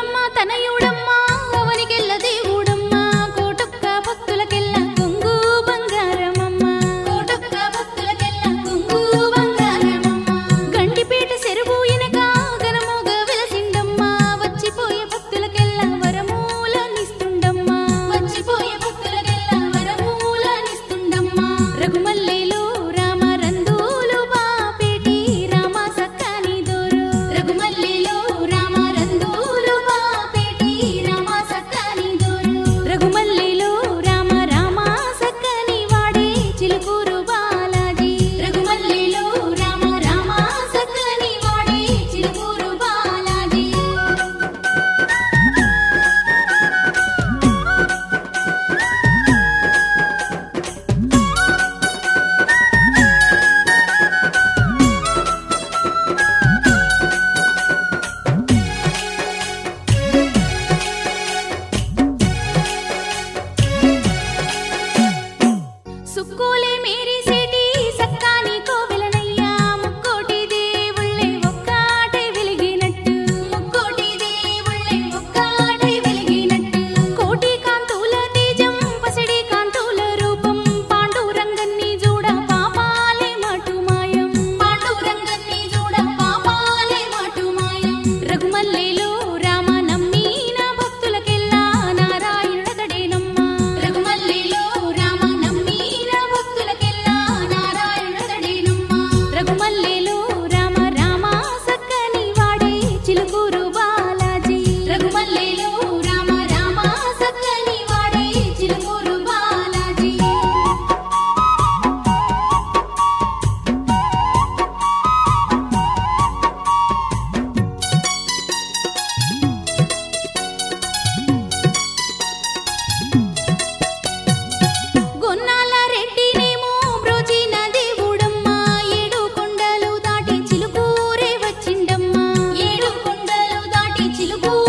కోటమ్మ తనయుడమ్మ అవనికెల్ల దేవుడమ్మ కోటొక్క భక్తులకెల్ల కొంగు బంగారమమ్మ కోటొక్క భక్తులకెల్ల కొంగు బంగారమమ్మ గండిపేట చెరువు ఎనక గనమోగ వెలసిండమ్మ వచ్చిపోయే భక్తులకెల్ల వరమూలనిస్తుండమ్మ వచ్చిపోయే భక్తులకెల్ల వరమూలనిస్తుండమ్మ రఘుమల్లేలో రామ రందూలు బాపేటి రామ సక్కని దోరు రఘుమల్లేలో రామ రందూలు బాపేటి రామ సక్కని దోరు రఘుమల్లేలో రామ రామ సక్కని వాడే చిలుకూరు బాలాజీ రఘుమల్లేలో రామ రామ సక్కని వాడే చిలుకూరు బాలాజీ సుక్కోలే మేరీ సేటి సక్కాని కోవెలనయ్యా ముక్కోటి దేవుళ్ళే ఒక్కాటై వెలిగినట్టు ముక్కోటి దేవుళ్ళే ఒక్కాటై వెలిగినట్టు కోటి కాంతుల తేజం పసిడి కాంతుల రూపం పాండురంగన్ని చూడ పాపాలే మాటుమాయం పాండురంగన్ని చూడ పాపాలే మాటుమాయం రఘుమల్లేలో రామ నమ్మిన భక్తులకెల్లా నారాయణుడతడేనమ్మ రఘుమల్లేలో రామ నమ్మిన భక్తులకెల్లా నారాయణుడతడేనమ్మ రఘుమల్లేలో రామ రామ సక్కని వాడే చిలుకూరు బాలాజీ రఘుమల్లేలో రామ రామ సక్కని వాడే చిలుకూరు బాలాజీ గొన్నాల రెడ్డినేమో బ్రోచిన దేవుడమ్మ ఏడు కొండలు దాటి చిలుకూరే వచ్చిండమ్మ ఏడు కొండలు దాటి చిలుకూరే